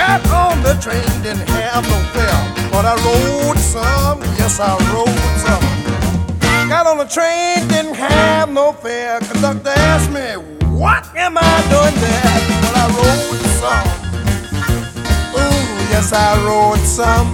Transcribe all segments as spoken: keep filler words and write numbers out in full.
Got on the train, didn't have no fare, but I rode some, yes I rode some. Got on the train, didn't have no fare. Conductor asked me, what am I doing there? But I rode some. Ooh, yes I rode some.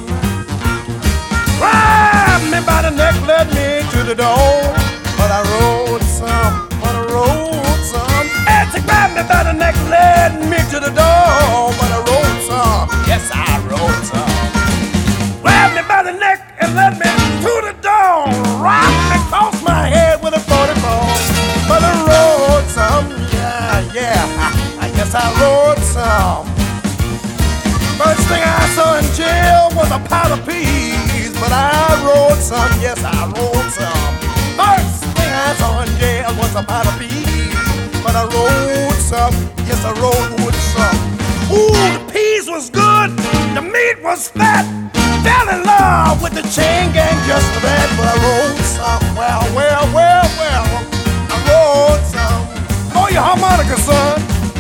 Grabbed me by the neck, led me to the door. But I rode some, but I rode some. And she grabbed me by the neck, led me to the door. But I rode some, yes I rode some. Grabbed me by the neck and led me to the door. Rocked me across my head with a forty-four. But I rode some, yeah, yeah. I guess I rode some. First thing I saw in jail was a pot of peas. But I rode some, yes I rode some. First thing I saw in jail was a pot of peas. But I rode some, yes I rode some. Ooh, the peas was good, the meat was fat. Fell in love with the chain gang just for that. But I rode some, well, well, well, well. I rode some. Oh, your harmonica, son.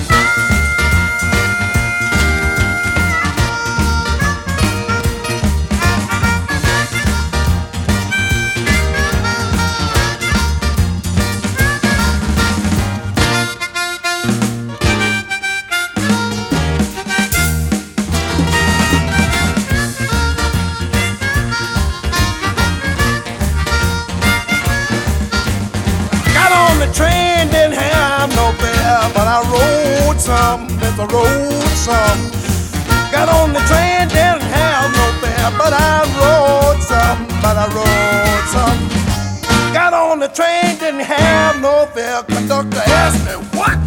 Train didn't have no fare, but I rode some, yes I rode some. Got on the train, didn't have no fare, but I rode some, but I rode some. Got on the train, didn't have no fare. Conductor asked me, what